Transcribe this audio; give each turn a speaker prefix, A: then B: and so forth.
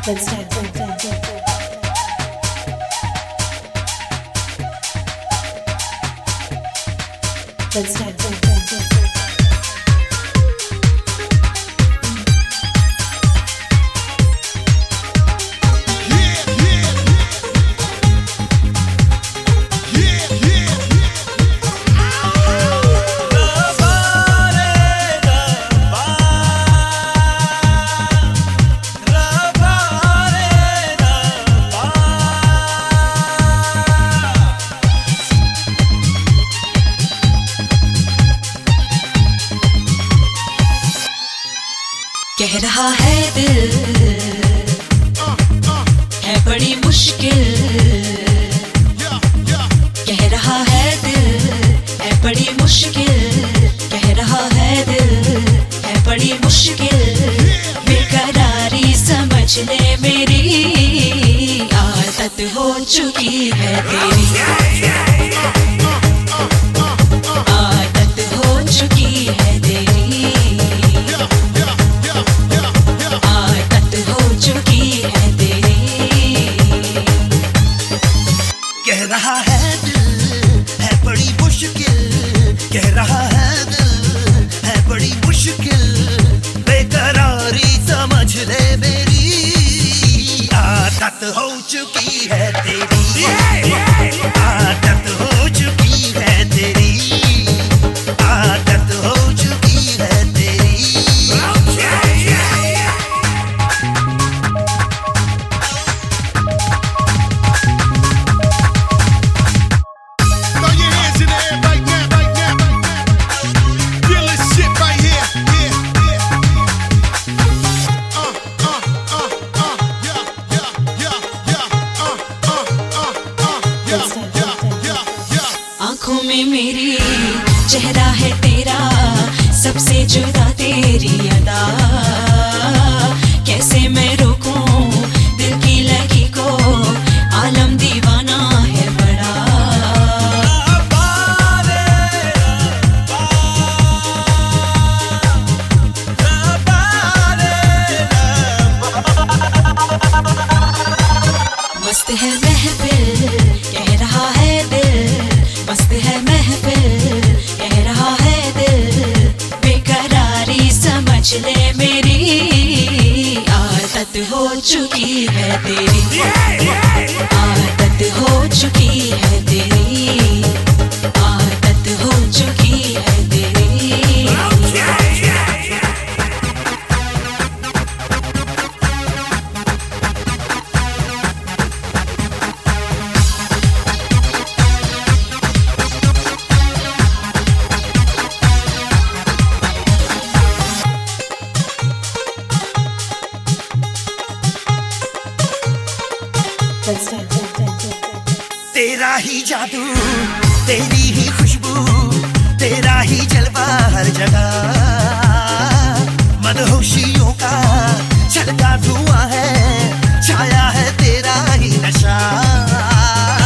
A: Let's dance. Let's dance.
B: कह रहा है दिल है बड़ी मुश्किल, कह रहा है दिल है बड़ी मुश्किल, कह रहा है दिल है बड़ी मुश्किल, बेकरारी समझ ले मेरी आदत हो चुकी है तेरी, आदत हो चुकी है तेरी,
C: कह रहा है दिल है बड़ी मुश्किल, कह रहा है दिल है बड़ी मुश्किल, बेकरारी समझ ले मेरी आदत हो चुकी है तेरी, आदत हो चुकी है तेरी, आदत हो चुकी है तेरी।
B: आँखों में मेरी चेहरा है तेरा, सबसे जुदा तेरी अदा, कैसे मैं रोकूं दिल की लगी को, आलम दीवाना है बड़ा। मस्त है महफिल कह रहा है दिल, मस्त है महफिल कह रहा है दिल, बेकरारी समझ ले मेरी आदत हो चुकी है तेरी, आदत हो चुकी है तेरी, आदत हो चुकी है तेरी।
A: Let's dance.
C: तेरा ही जादू तेरी ही खुशबू तेरा ही जलवा हर जगह, मदहोशियों का छलका धुआं है, छाया है तेरा ही नशा।